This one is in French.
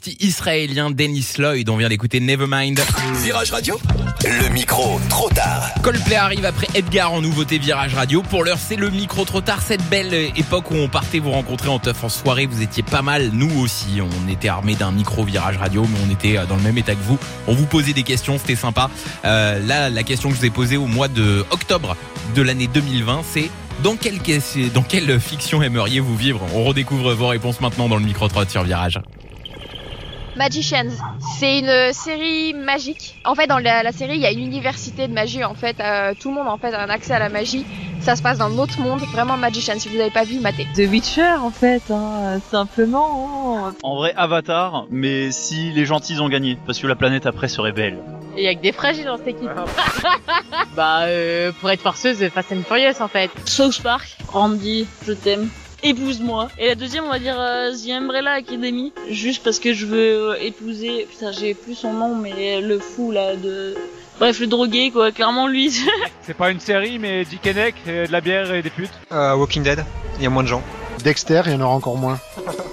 artiste israélien Dennis Lloyd. On vient d'écouter Nevermind. Virage Radio, le micro trop tard. Coldplay arrive après Edgar en nouveauté Virage Radio. Pour l'heure, c'est le micro trop tard. Cette belle époque où on partait vous rencontrer en teuf en soirée. Vous étiez pas mal, nous aussi. On était armés d'un micro Virage Radio, mais on était dans le même état que vous. On vous posait des questions, c'était sympa. Là, la question que je vous ai posée au mois de octobre de l'année 2020, c'est dans quelle fiction aimeriez-vous vivre? On redécouvre vos réponses maintenant dans le micro trottoir sur Virage. Magicians, c'est une série magique. En fait, dans la série, il y a une université de magie. En fait, tout le monde en fait a un accès à la magie. Ça se passe dans notre monde, vraiment Magicians. Si vous n'avez pas vu, matez. The Witcher, en fait, simplement. En vrai, Avatar, mais si les gentils ont gagné, parce que la planète après serait belle. Il y a que des fragiles dans cette équipe. Pour être farceuse, Fast and Furious en fait. South Park, Randy, je t'aime. Épouse-moi. Et la deuxième, on va dire The Umbrella Academy, juste parce que je veux épouser, putain j'ai plus son nom, mais le fou là de... Bref, le drogué quoi, clairement lui. C'est pas une série, mais Dick et Neck, de la bière et des putes. Walking Dead, il y a moins de gens. Dexter, il y en aura encore moins.